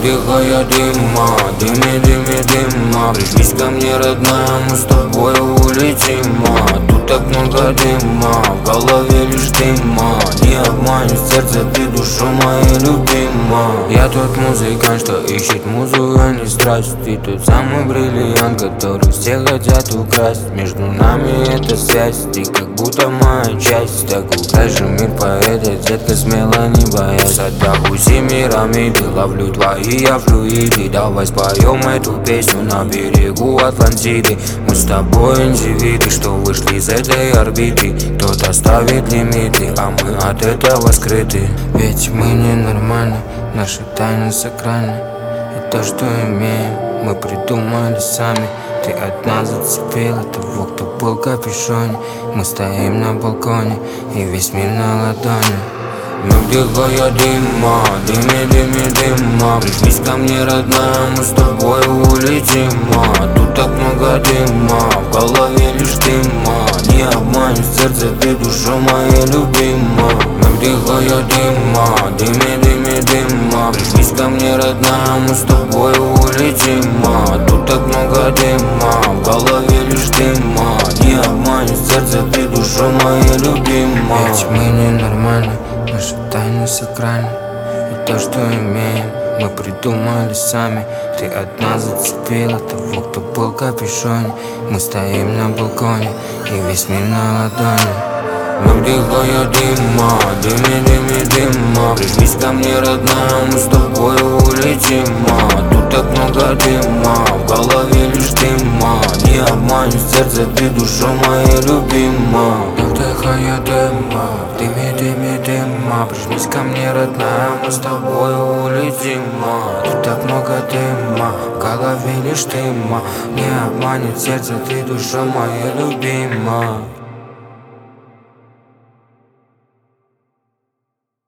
вдыхая дыма, дыме, дыме, дыма. Прижмись ко мне, родная, мы с тобой улетим. Тут так много дыма, в голове лишь дыма. Не обманешь сердце, ты душу моя любима. Я тот музыкант, что ищет музу, а не страсть. Ты тот самый бриллиант, который все хотят украсть. Между нами эта связь, ты как будто моя часть. Так украй же мир поэта, детка, смело не боясь. В садах у Семирамиды ловлю твои я флюиды. Давай споем эту песню на берегу Атлантиды. Мы с тобой индивиды, что вышли из этой орбиты. Кто-то ставит лимиты, а мы от этого скрыты. Ведь мы ненормальны, наши тайны сакральны. И то, что имеем, мы придумали сами. Ты от нас зацепила того, кто был в капюшоне. Мы стоим на балконе, и весь мир на ладони. Мы вдыхая дыма, дыме, дыме, дыма. Прижмись ко мне, родная, мы с тобой улетим. Тут так много дыма, в голове лишь дыма. Не обманешь сердце, ты душа моя любима. Мы вдыхая дыма, дыме, дыме, дыма. Прижмись ко мне, родная, мы с тобой улетим. Тут так много дыма, в голове лишь дыма. Не обманешь сердце, ты душа моя любима. Ведь мы ненормальны, наши тайны сакральны. И то, что имеем, мы придумали сами. Ты от нас зацепила того, кто был в капюшоне. Мы стоим на балконе, и весь мир на ладони. Мы вдыхая дыма, дыме, дыме, дыма. Прижмись ко мне, родная, мы с тобой улетим. Тут так много дыма, в голове лишь дыма. Не обманешь сердце, ты душа моя любима. Вдыхая дыма, дыме, дыме, дыма. Прижмись ко мне, родная, мы с тобой улетим. Тут так много дыма, в голове лишь дыма. Не обманет сердце, ты душа моя любима.